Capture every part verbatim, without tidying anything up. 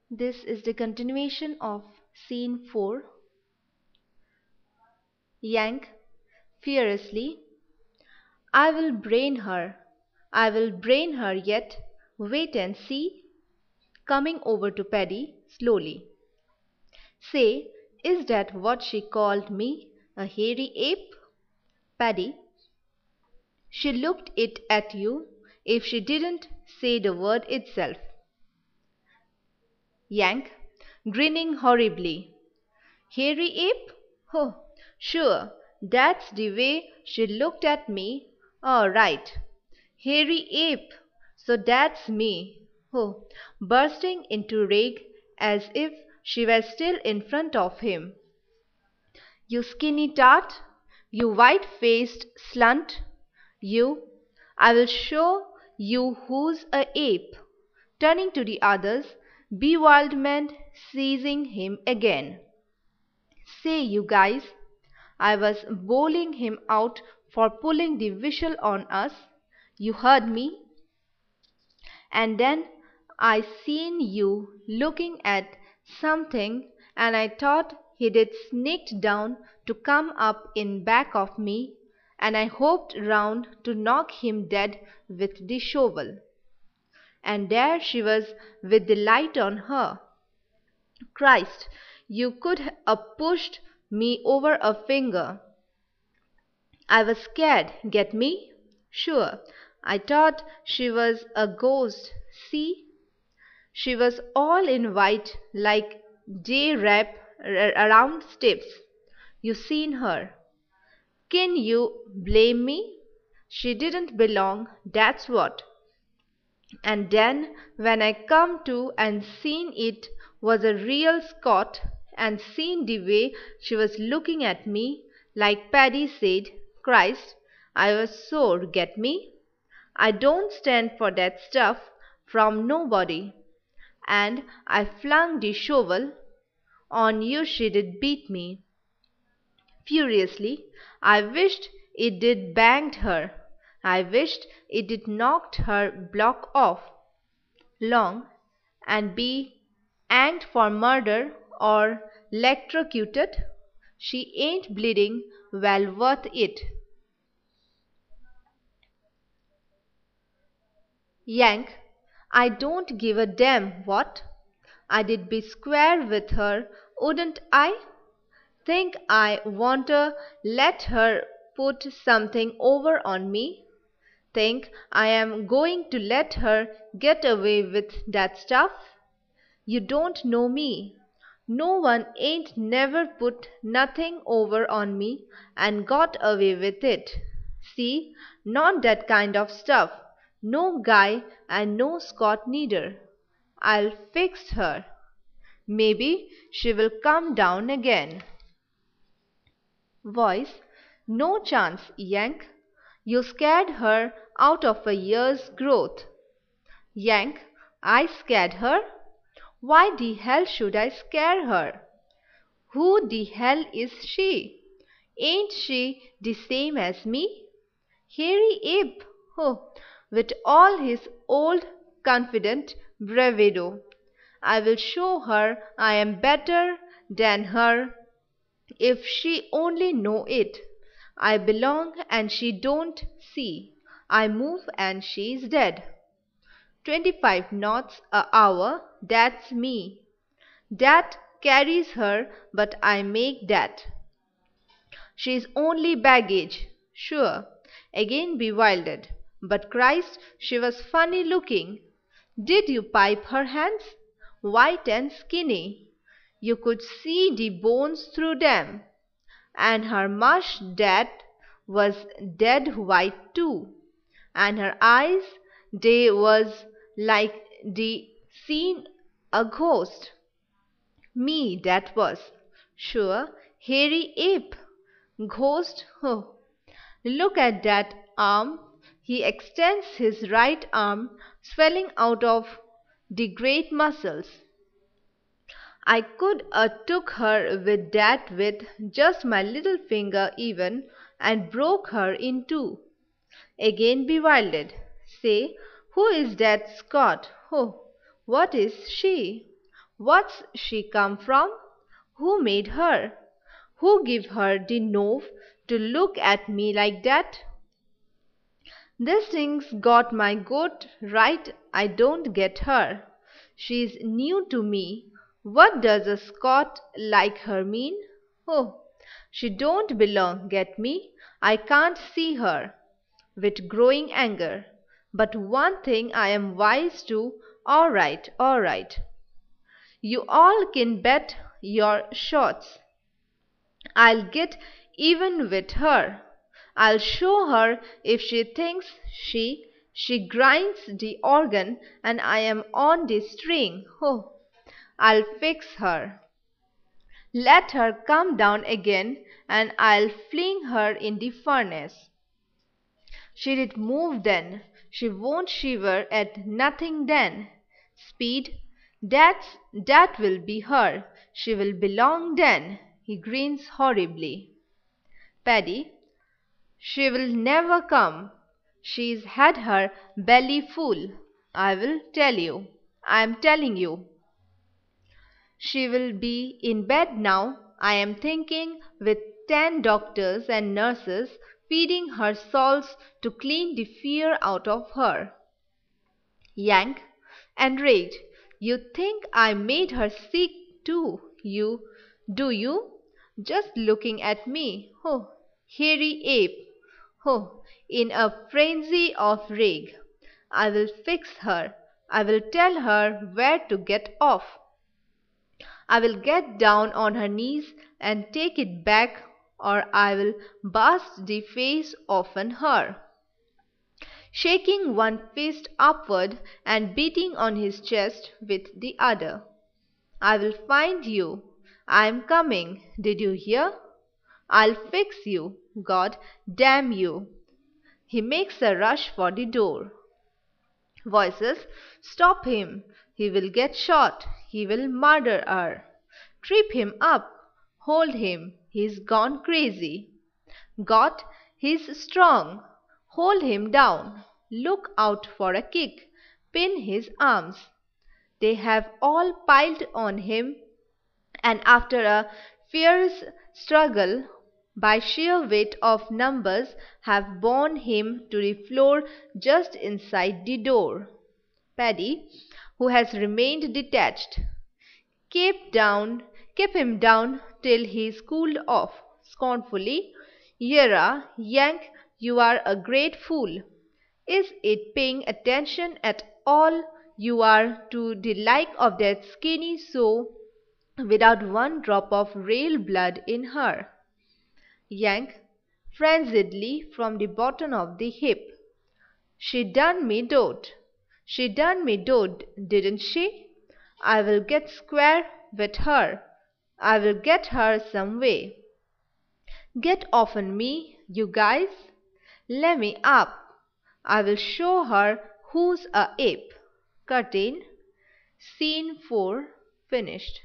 This is the continuation of scene four. Yank furiously. I will brain her. I will brain her yet. Wait and see. Coming over to Paddy slowly. Say, is that what she called me? A hairy ape? Paddy. She looked it at you if she didn't say the word itself. Yank, grinning horribly. Hairy ape? Oh, sure, that's the way she looked at me. All right. Hairy ape, so that's me. Oh, bursting into rage as if she were still in front of him. You skinny tart, you white-faced slunt, you, I will show you who's a ape. Turning to the others, bewilderment seizing him again. Say, you guys, I was bowling him out for pulling the whistle on us. You heard me? And then I seen you looking at something and I thought he'd sneaked down to come up in back of me and I hoped round to knock him dead with the shovel. And there she was with the light on her. Christ, you could a pushed me over a finger. I was scared, get me? Sure, I thought she was a ghost, see? She was all in white like day wrap around steps. You seen her. Can you blame me? She didn't belong, that's what. And then when I come to and seen it was a real Scot and seen the way she was looking at me, like Paddy said, Christ, I was sore, get me? I don't stand for that stuff from nobody. And I flung the shovel on you she did beat me. Furiously, I wished it did banged her. I wished it did knocked her block off. Long and be hanged for murder or electrocuted. She ain't bleeding well worth it. Yank, I don't give a damn what. I'd be square with her, wouldn't I? Think I wanter let her put something over on me? Think I am going to let her get away with that stuff? You don't know me. No one ain't never put nothing over on me and got away with it. See, not that kind of stuff. No guy and no Scot neither. I'll fix her. Maybe she will come down again. Voice, no chance, Yank. You scared her out of a year's growth. Yank, I scared her? Why the hell should I scare her? Who the hell is she? Ain't she the same as me? Hairy ape, oh, with all his old confident bravado. I will show her I am better than her if she only know it. I belong and she don't see. I move and she is dead. Twenty-five knots a hour, that's me. That carries her, but I make that. She's only baggage, sure. Again bewildered. But Christ, she was funny looking. Did you pipe her hands? White and skinny. You could see the bones through them. And her mush that was dead white too. And her eyes, they was like the seen a ghost. Me that was. Sure, hairy ape. Ghost, oh. Look at that arm. He extends his right arm, swelling out of the great muscles. I could a took her with that with just my little finger even and broke her in two. Again bewildered. Say, who is that Scot? Oh, what is she? What's she come from? Who made her? Who give her the nerve to look at me like that? This thing's got my goat right I don't get her. She's new to me. What does a Scot like her mean? Oh, she don't belong, get me? I can't see her. With growing anger. But one thing I am wise to. All right, all right. You all can bet your shots. I'll get even with her. I'll show her if she thinks she she grinds the organ and I am on the string. Oh, I'll fix her. Let her come down again and I'll fling her in the furnace. She did move then. She won't shiver at nothing then. Speed, that's that will be her. She will belong then. He grins horribly. Paddy, she will never come. She's had her belly full. I will tell you. I am telling you. She will be in bed now, I am thinking, with ten doctors and nurses feeding her salts to clean the fear out of her. Yank, enraged, you think I made her sick too, you, do you? Just looking at me, oh, hairy ape, oh, in a frenzy of rage. I will fix her. I will tell her where to get off. I will get down on her knees and take it back, or I will burst the face offen her. Shaking one fist upward and beating on his chest with the other. I will find you. I am coming. Did you hear? I'll fix you. God damn you. He makes a rush for the door. Voices, stop him. He will get shot. He will murder her. Trip him up. Hold him. He's gone crazy. Got, he's strong. Hold him down. Look out for a kick. Pin his arms. They have all piled on him, and after a fierce struggle, by sheer weight of numbers, have borne him to the floor just inside the door. Paddy, who has remained detached, keep down, keep him down till he is cooled off, scornfully. Yerra, Yank, you are a great fool. Is it paying attention at all you are to the like of that skinny sow without one drop of real blood in her? Yank, frenziedly from the bottom of the hip. She done me dood. She done me dood, didn't she? I will get square with her. I will get her some way. Get offen me, you guys. Lemme up. I will show her who's a ape. Curtain. Scene four finished.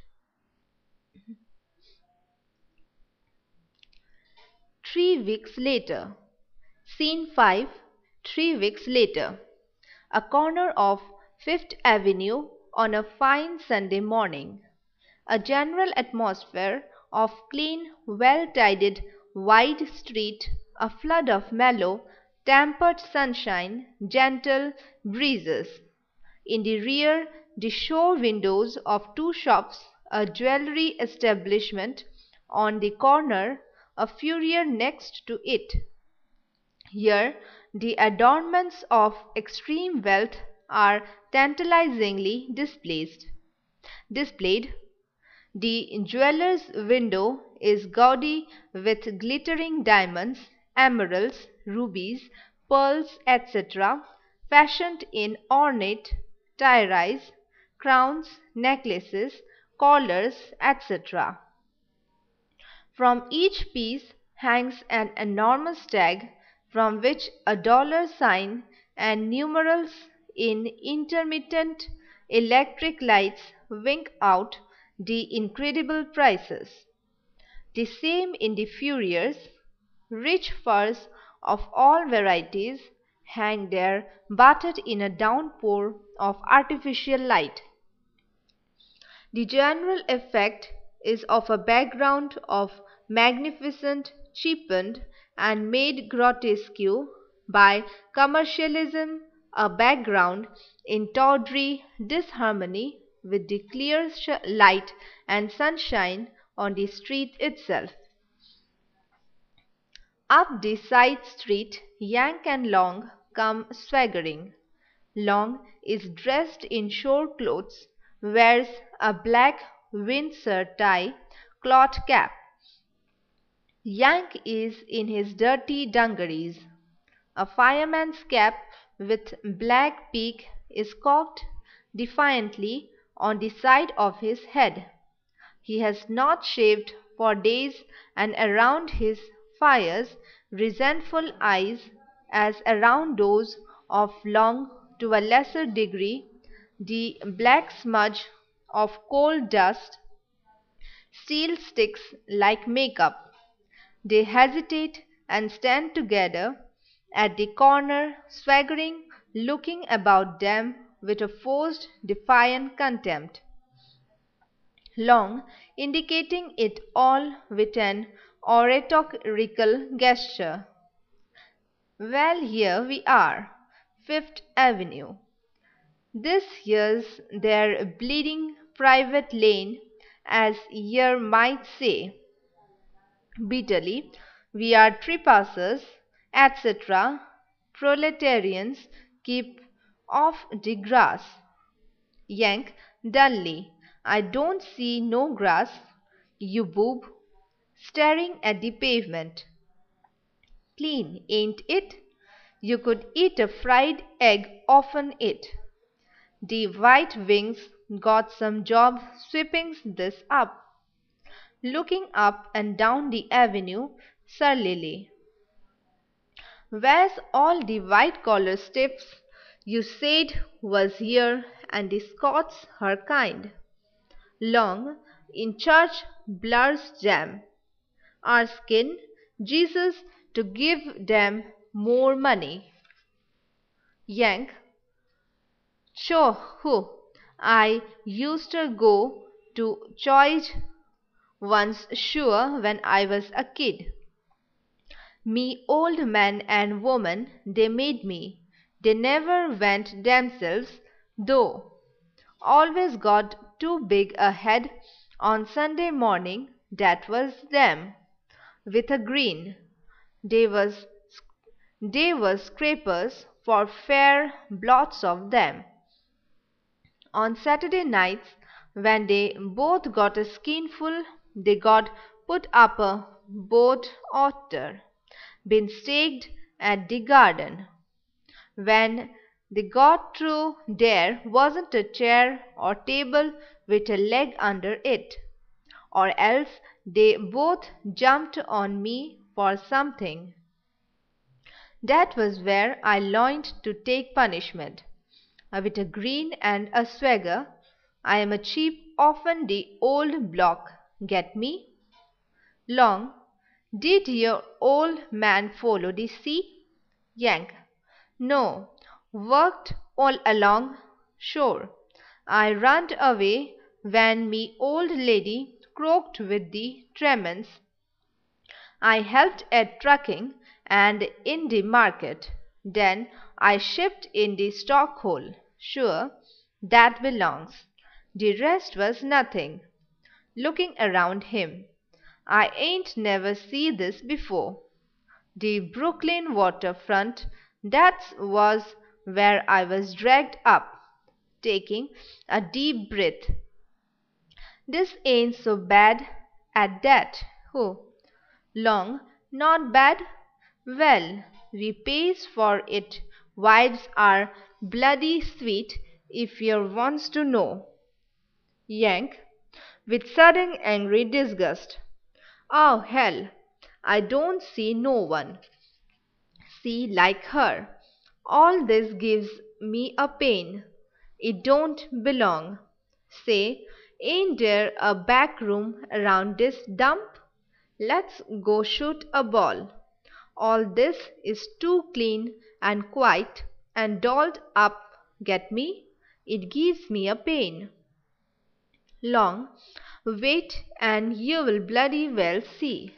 Three weeks later. Scene five. Three weeks later. A corner of Fifth Avenue on a fine Sunday morning. A general atmosphere of clean, well-tidied, wide street, a flood of mellow, tempered sunshine, gentle breezes. In the rear, the show windows of two shops, a jewellery establishment on the corner, a furrier next to it. Here, the adornments of extreme wealth are tantalizingly displayed. displayed. The jeweller's window is gaudy with glittering diamonds, emeralds, rubies, pearls, et cetera, fashioned in ornate tiaras, crowns, necklaces, collars, et cetera. From each piece hangs an enormous tag from which a dollar sign and numerals in intermittent electric lights wink out the incredible prices. The same in the furriers. Rich furs of all varieties hang there bathed in a downpour of artificial light. The general effect is of a background of magnificent, cheapened, and made grotesque by commercialism, a background in tawdry disharmony with the clear sh- light and sunshine on the street itself. Up the side street, Yank and Long come swaggering. Long is dressed in shore clothes, wears a black Windsor tie, cloth cap. Yank is in his dirty dungarees. A fireman's cap with black peak is cocked defiantly on the side of his head. He has not shaved for days, and around his fires resentful eyes, as around those of Long to a lesser degree, the black smudge of coal dust still sticks like make-up. They hesitate and stand together at the corner, swaggering, looking about them with a forced, defiant contempt. Long, indicating it all with an oratorical gesture. Well, here we are, Fifth Avenue. This here's their bleeding private lane, as ye might say. Bitterly, we are trespassers, et cetera. Proletarians, keep off the grass. Yank dully, I don't see no grass, you boob, staring at the pavement. Clean, ain't it? You could eat a fried egg off'n it. The White Wings got some job sweeping this up. Looking up and down the avenue surlily. Where's all the white-collar stiffs you said was here, and the Scots her kind? Long, in church blurs jam. Our skin, Jesus, to give them more money. Yank, sure, who? I used to go to church once sure when I was a kid. Me old man and woman, they made me. They never went themselves, though. Always got too big a head on Sunday morning, that was them. With a grin. They was they was scrapers for fair blots of them. On Saturday nights, when they both got a skinful, they got put up a boat otter, been staked at the garden. When they got through, there wasn't a chair or table with a leg under it, or else they both jumped on me for something. That was where I learned to take punishment. With a grin and a swagger, I am a cheap, often the old block. Get me? Long, did your old man follow the sea? Yank, no, worked all along shore. I runned away when me old lady croaked with the tremens. I helped at trucking and in the market. Then I shipped in the stockhole. Sure, that belongs. The rest was nothing. Looking around him. I ain't never see this before. The Brooklyn waterfront, that was where I was dragged up, taking a deep breath. This ain't so bad at that. Oh, Long, not bad? Well, we pays for it. Wives are bloody sweet, if yer wants to know. Yank, with sudden angry disgust. Oh, hell, I don't see no one. See like her. All this gives me a pain. It don't belong. Say, ain't there a back room around this dump? Let's go shoot a ball. All this is too clean and quiet and dolled up, get me? It gives me a pain. Long, wait and you will bloody well see.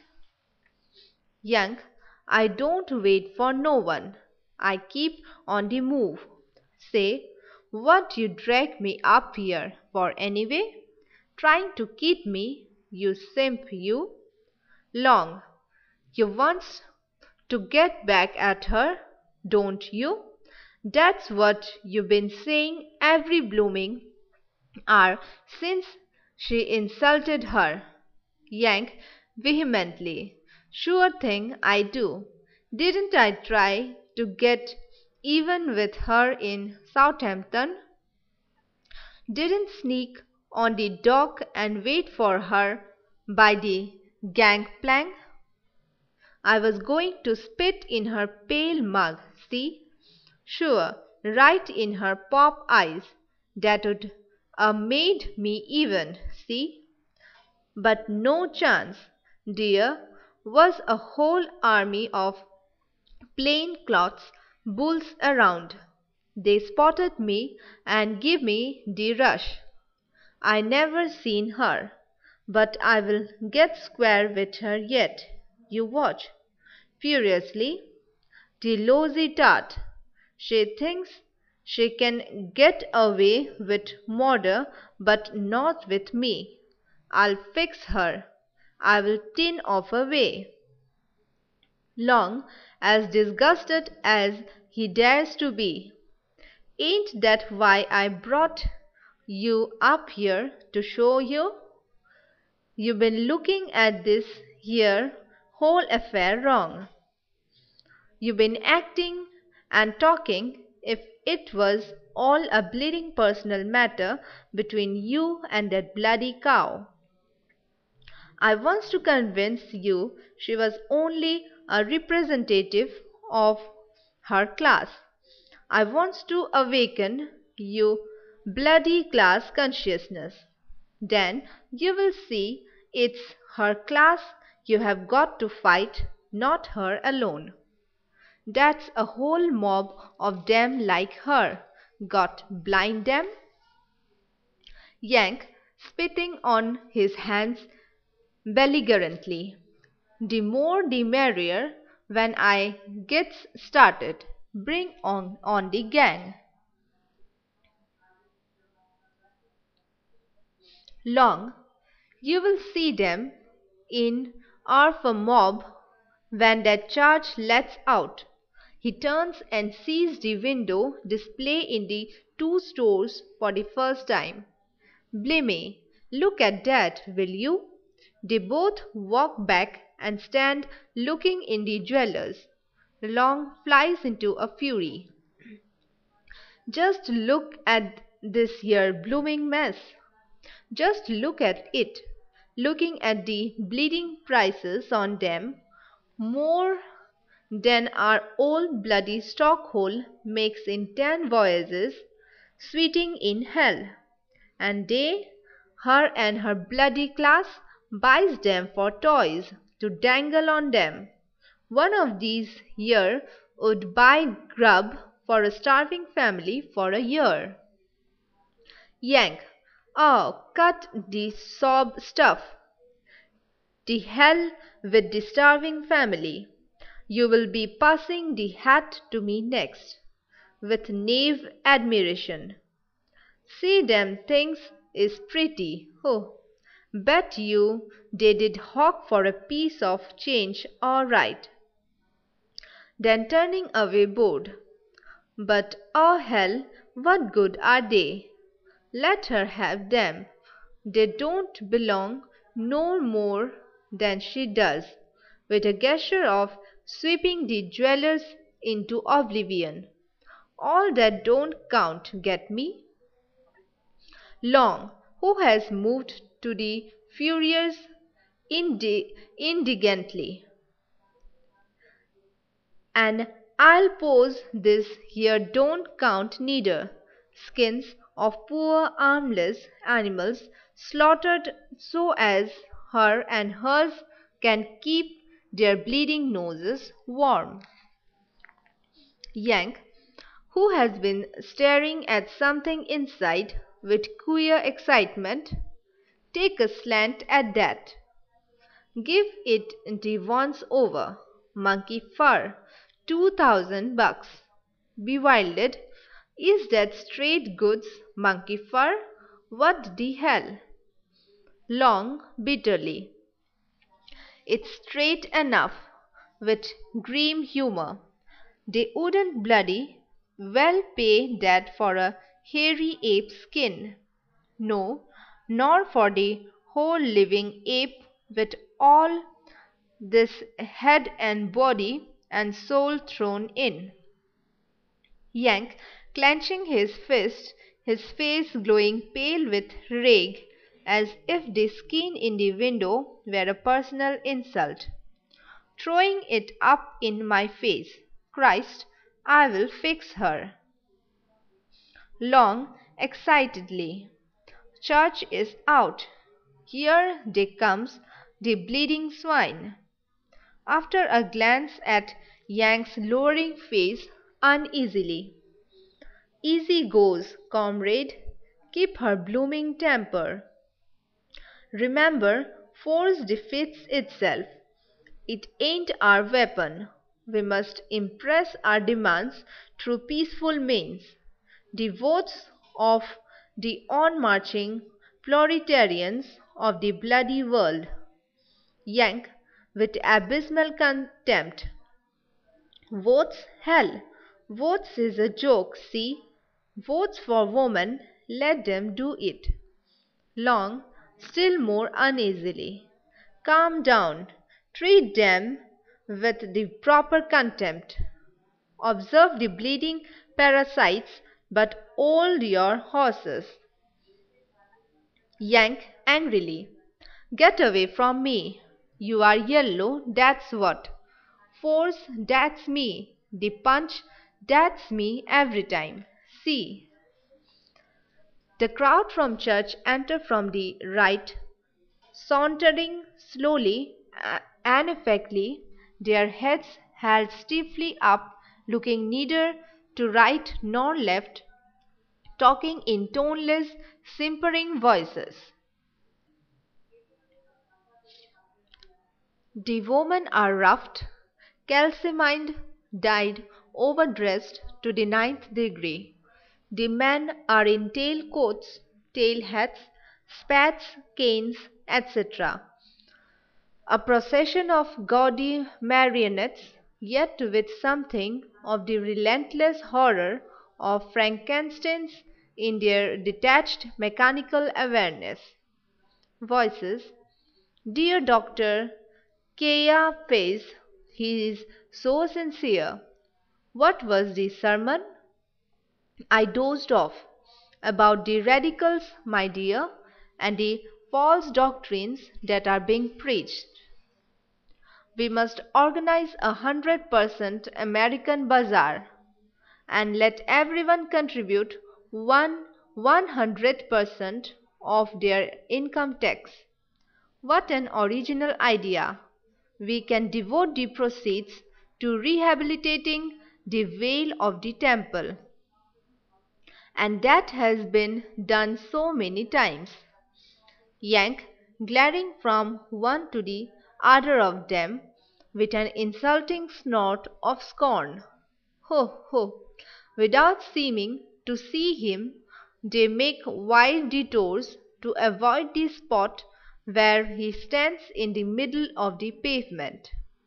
Young, I don't wait for no one. I keep on the move. Say, what you drag me up here for anyway? Trying to kid me, you simp you. Long, you wants to get back at her, don't you? That's what you been saying every blooming hour since she insulted her. Yank vehemently. Sure thing I do. Didn't I try to get even with her in Southampton? Didn't sneak on the dock and wait for her by the gangplank? I was going to spit in her pale mug, see? Sure, right in her pop eyes. That'd a made me even, see? But no chance, dear, was a whole army of plain clothes bulls around. They spotted me and give me the rush. I never seen her, but I will get square with her yet. You watch. Furiously, the lousy tart. She thinks she can get away with murder, but not with me. I'll fix her. I will tin off away. Long, as disgusted as he dares to be. Ain't that why I brought you up here to show you? You been looking at this here whole affair wrong. You been acting and talking if it was all a bleeding personal matter between you and that bloody cow. I wants to convince you she was only a representative of her class. I wants to awaken you bloody class consciousness. Then you will see it's her class you have got to fight, not her alone. That's a whole mob of them like her. Got blind them? Yank, spitting on his hands belligerently. The more the merrier when I gets started. Bring on, on the gang. Long, you will see them in our mob when that charge lets out. He turns and sees the window display in the two stores for the first time. Blimey, look at that, will you? They both walk back and stand looking in the jeweller's. Long flies into a fury. Just look at this here blooming mess. Just look at it. Looking at the bleeding prices on them, more than our old bloody Stockholm makes in ten voyages, sweating in hell. And they, her and her bloody class, buys them for toys to dangle on them. One of these here would buy grub for a starving family for a year. Yank, oh, cut the sob stuff. The hell with the starving family. You will be passing the hat to me next, with knave admiration. See them things is pretty. Oh, bet you they did hawk for a piece of change all right. Then turning away bored. But oh hell, what good are they? Let her have them. They don't belong no more than she does, with a gesture of sweeping the jewellers into oblivion. All that don't count, get me? Long, who has moved to the furious indi- indignantly. And I'll pose this here don't count neither. Skins of poor armless animals slaughtered so as her and hers can keep their bleeding noses warm. Yank, who has been staring at something inside with queer excitement, Take a slant at that. Give it the once over. Monkey fur. Two thousand bucks. Bewildered. Is that straight goods, monkey fur? What the hell? Long, bitterly. It's straight enough, with grim humor. They wouldn't bloody well pay that for a hairy ape skin. No, nor for the whole living ape with all this head and body and soul thrown in. Yank, clenching his fist, his face glowing pale with rage, as if the skin in the window were a personal insult. Throwing it up in my face. Christ, I will fix her. Long, excitedly. Church is out. Here they comes, the bleeding swine. After a glance at Yank's lowering face, uneasily. Easy goes, comrade. Keep her blooming temper. Remember, force defeats itself. It ain't our weapon. We must impress our demands through peaceful means. The votes of the on-marching proletarians of the bloody world. Yank, with abysmal contempt. Votes, hell! Votes is a joke, see? Votes for women, let them do it. Long, still more uneasily. Calm down. Treat them with the proper contempt. Observe the bleeding parasites, but hold your horses. Yank angrily. Get away from me. You are yellow, that's what. Force, that's me. The punch, that's me every time. See. The crowd from church enter from the right, sauntering slowly and effectively, their heads held stiffly up, looking neither to right nor left, talking in toneless, simpering voices. The women are roughed, calcimined, dyed, overdressed to the ninth degree. The men are in tail coats, tail hats, spats, canes, et cetera. A procession of gaudy marionettes, yet with something of the relentless horror of Frankenstein's in their detached mechanical awareness. Voices. Dear Doctor Caiaphas, he is so sincere. What was the sermon? I dozed off. About the radicals, my dear, and the false doctrines that are being preached. We must organize a hundred percent American bazaar and let everyone contribute one one hundred percent of their income tax. What an original idea! We can devote the proceeds to rehabilitating the veil of the temple. And that has been done so many times. Yank, glaring from one to the other of them, with an insulting snort of scorn. Ho, ho! Without seeming to see him, they make wide detours to avoid the spot where he stands in the middle of the pavement.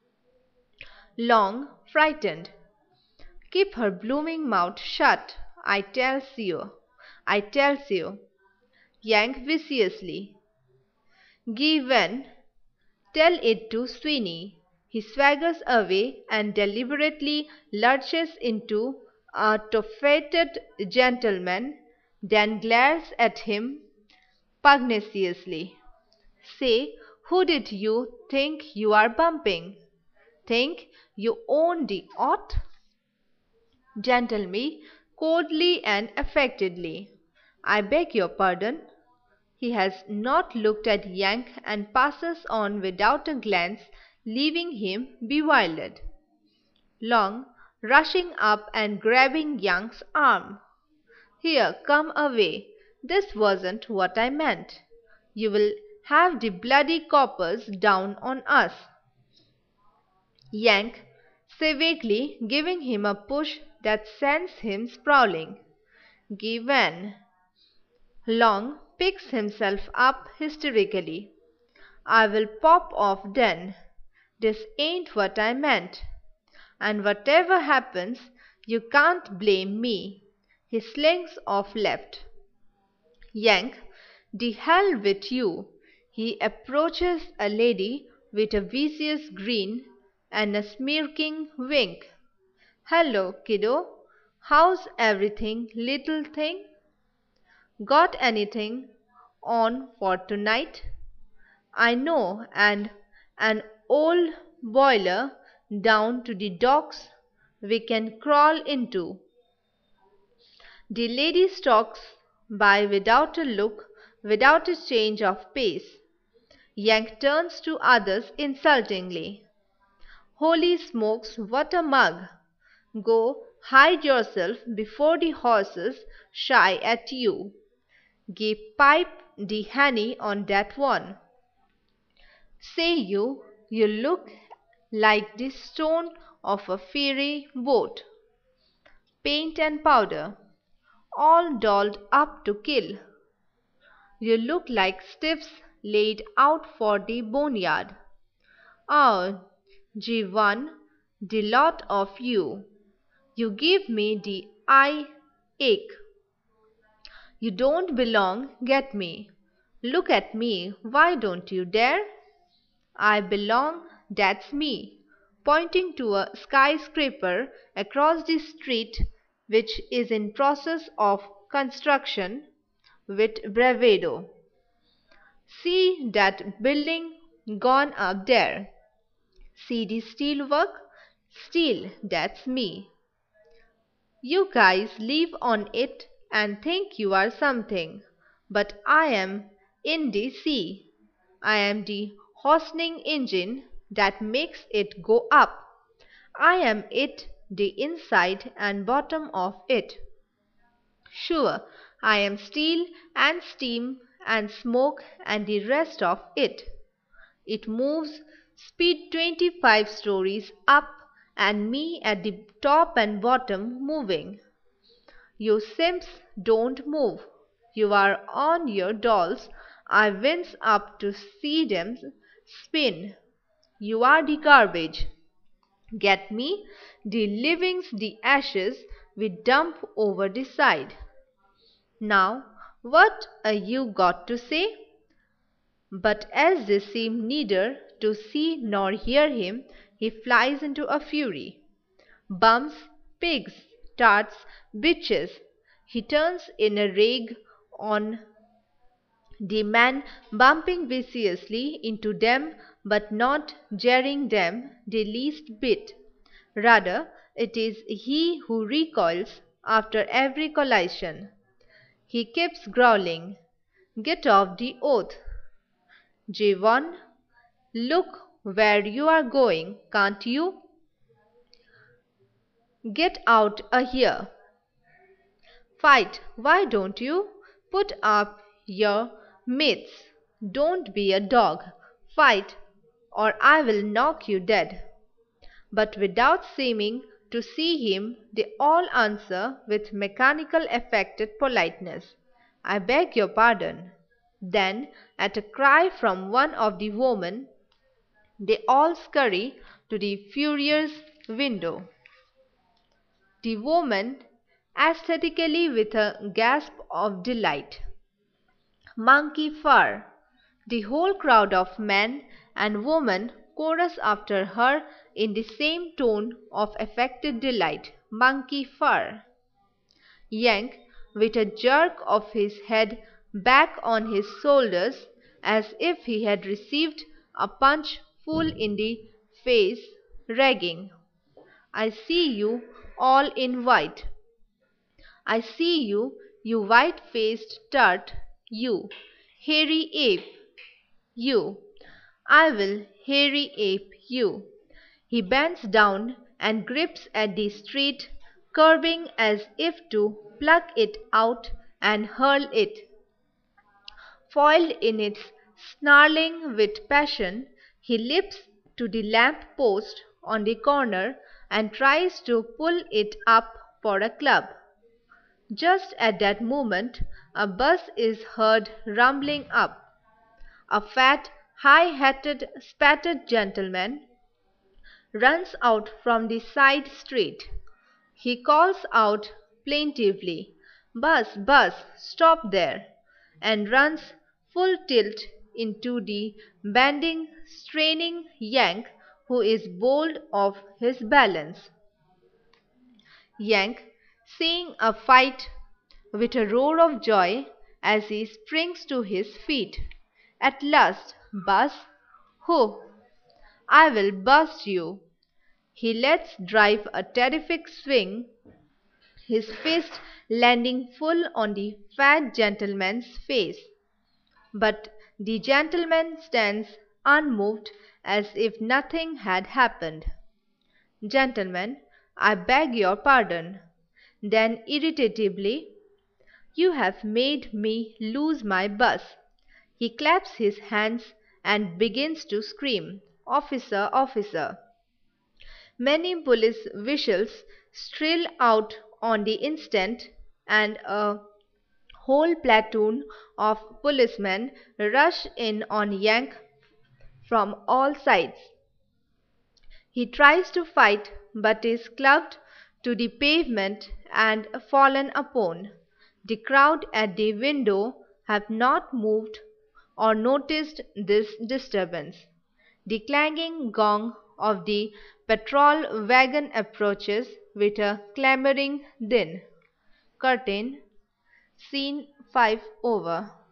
Long, frightened. Keep her blooming mouth shut, I tells you. I tells you. Yank viciously. Give in. Tell it to Sweeney. He swaggers away and deliberately lurches into a toffated gentleman, then glares at him pugnaciously. Say, who did you think you are bumping? Think you own the ought? Gentleman, coldly and affectedly. I beg your pardon. He has not looked at Yank and passes on without a glance, leaving him bewildered. Long, rushing up and grabbing Yank's arm. Here, come away. This wasn't what I meant. You will have the bloody coppers down on us. Yank, savagely giving him a push that sends him sprawling. Give in. Long picks himself up hysterically. I will pop off then. This ain't what I meant. And whatever happens, you can't blame me. He slinks off left. Yank, the hell with you. He approaches a lady with a vicious grin and a smirking wink. Hello, kiddo. How's everything, little thing? Got anything on for tonight? I know, and an old boiler down to the docks we can crawl into. The lady stalks by without a look, without a change of pace. Yank turns to others insultingly. Holy smokes, what a mug! Go hide yourself before the horses shy at you. Give pipe the honey on that one. Say you, you look like the stone of a fairy boat. Paint and powder, all dolled up to kill. You look like stiffs laid out for the boneyard. Oh, gee one, the lot of you. You give me the eye ache. You don't belong, get me. Look at me, why don't you dare? I belong, that's me, pointing to a skyscraper across the street which is in process of construction with bravado. See that building gone up there. See the steel work? Steel, that's me. You guys live on it and think you are something, but I am in the sea. I am the hastening engine that makes it go up. I am it, the inside and bottom of it. Sure, I am steel and steam and smoke and the rest of it. It moves, speed twenty-five stories up, and me at the top and bottom moving. You simps don't move. You are on your dolls. I wince up to see them spin. You are the garbage. Get me? The livings, the ashes we dump over the side. Now, what a you got to say? But as they seem neither to see nor hear him, he flies into a fury. Bums, pigs, tarts, bitches. He turns in a rage on the man, bumping viciously into them but not jarring them the least bit. Rather, it is he who recoils after every collision. He keeps growling, "Get off the oath, Javon! Look where you are going, can't you? Get out a here! Fight, why don't you? Put up your mitts! Don't be a dog! Fight, or I will knock you dead!" But without seeming to see him, they all answer with mechanical affected politeness, "I beg your pardon." Then, at a cry from one of the women, they all scurry to the furrier's window. The woman, aesthetically with a gasp of delight. Monkey fur! The whole crowd of men and women chorus after her in the same tone of affected delight. Monkey fur! Yank, with a jerk of his head back on his shoulders, as if he had received a punch full in the face, ragging, "I see you all in white. I see you, you white-faced tart, you, hairy ape, you. I will hairy ape you." He bends down and grips at the street curbing as if to pluck it out and hurl it Foiled in its snarling with passion, he leaps to the lamp post on the corner and tries to pull it up for a club. Just at that moment, a bus is heard rumbling up. A fat, high-hatted, spattered gentleman runs out from the side street. He calls out plaintively, "Bus, bus, stop there," and runs full tilt into the bending, straining Yank, who is bowled off his balance. Yank, seeing a fight, with a roar of joy as he springs to his feet. "At last, Bus! Ho! I will bust you!" He lets drive a terrific swing, his fist landing full on the fat gentleman's face. But the gentleman stands unmoved as if nothing had happened. "Gentlemen, I beg your pardon." Then irritably, "You have made me lose my bus." He claps his hands and begins to scream, "Officer, officer." Many police whistles shrill out on the instant, and a whole platoon of policemen rush in on Yank from all sides. He tries to fight, but is clubbed to the pavement and fallen upon. The crowd at the window have not moved or noticed this disturbance. The clanging gong of the patrol wagon approaches with a clamoring din. Curtain. Scene five over.